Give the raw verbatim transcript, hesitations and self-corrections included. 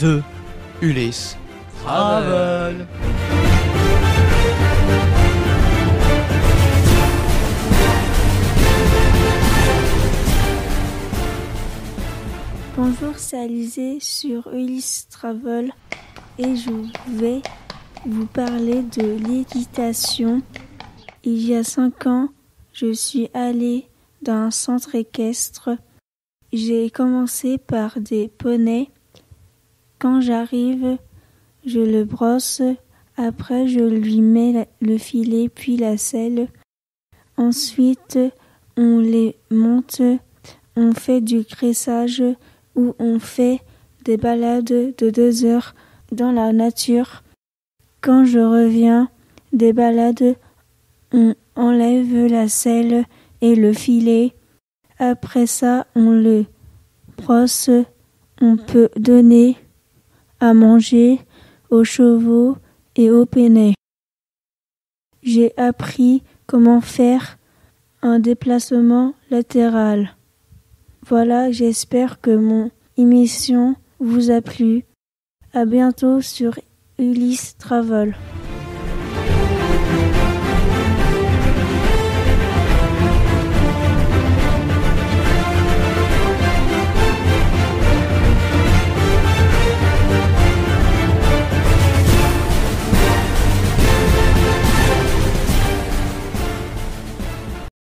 de Ulysse Travel. Bonjour, c'est Alizé sur Ulysse Travel et je vais vous parler de l'équitation. Il y a cinq ans, je suis allée dans un centre équestre. J'ai commencé par des poneys. Quand j'arrive, je le brosse. Après, je lui mets le filet puis la selle. Ensuite, on les monte. On fait du dressage où on fait des balades de deux heures dans la nature. Quand je reviens des balades, on enlève la selle et le filet. Après ça, on le brosse. On peut donner à manger aux chevaux et aux poneys. J'ai appris comment faire un déplacement latéral. Voilà, j'espère que mon émission vous a plu. À bientôt sur Ulysse Travel.